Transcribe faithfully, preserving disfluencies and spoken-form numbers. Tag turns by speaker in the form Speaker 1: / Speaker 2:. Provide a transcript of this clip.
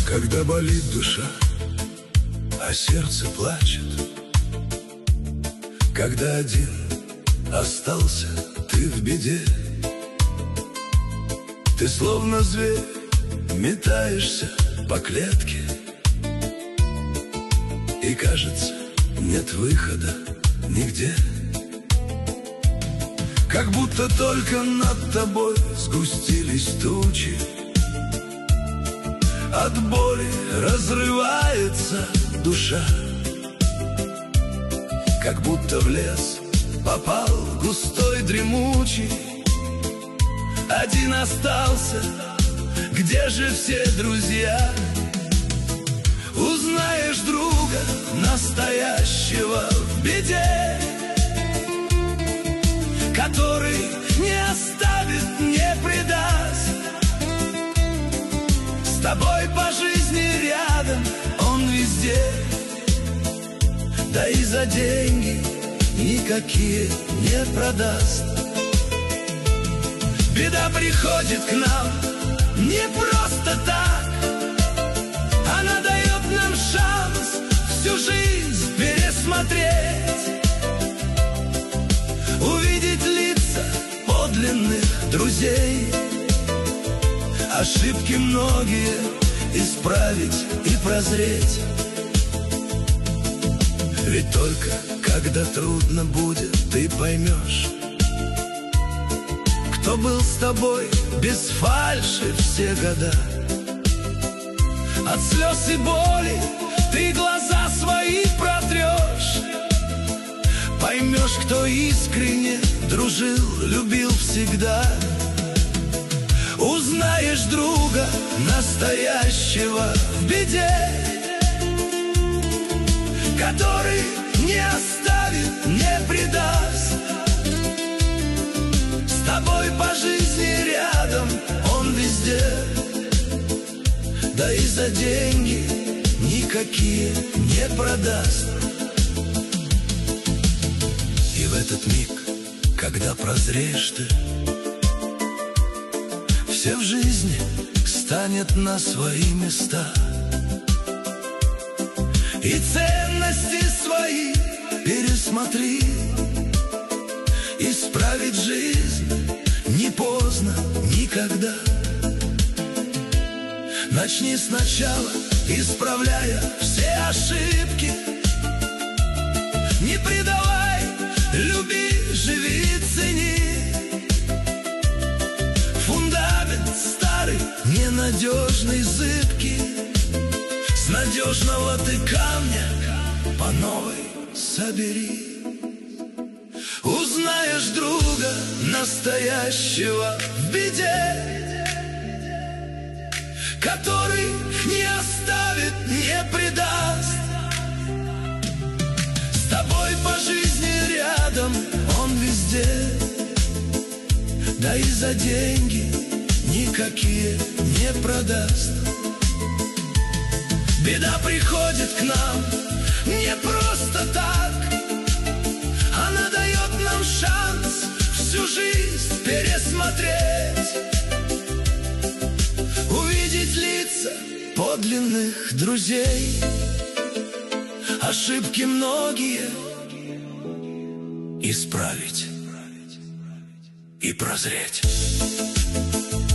Speaker 1: Когда болит душа, а сердце плачет, когда один остался ты в беде, ты словно зверь метаешься по клетке, и кажется, нет выхода нигде. Как будто только над тобой сгустились тучи, от боли разрывается душа. Как будто в лес попал густой дремучий, один остался, где же все друзья? Узнаешь друга настоящего в беде, который не оставит, не предаст. С тобой по жизни рядом, он везде. Да и за деньги никакие не продаст. Беда приходит к нам не просто так, она дает нам шанс всю жизнь пересмотреть, увидеть лица подлинных друзей, ошибки многие исправить и прозреть. Ведь только когда трудно будет, ты поймешь, кто был с тобой без фальши все года. От слез и боли ты глаза свои протрешь, поймешь, кто искренне дружил, любил всегда. Узнаешь друга настоящего в беде, который не оставит, не предаст. С тобой по жизни рядом, он везде. Да и за деньги никакие не продаст. И в этот миг, когда прозреешь ты, все в жизни станет на свои места, и ценности свои пересмотри. Исправить жизнь не поздно никогда. Начни сначала, исправляя все ошибки. Не предавай, люби, живи, цени. Фундамент старый, ненадежный, зыбкий, с надежного ты камня по новой собери. Узнаешь друга настоящего в беде, который не оставит, не предаст. С тобой по жизни рядом, он везде. Да и за деньги никакие не продаст. Беда приходит к нам не просто так, она дает нам шанс всю жизнь пересмотреть, увидеть лица подлинных друзей, ошибки многие исправить и прозреть.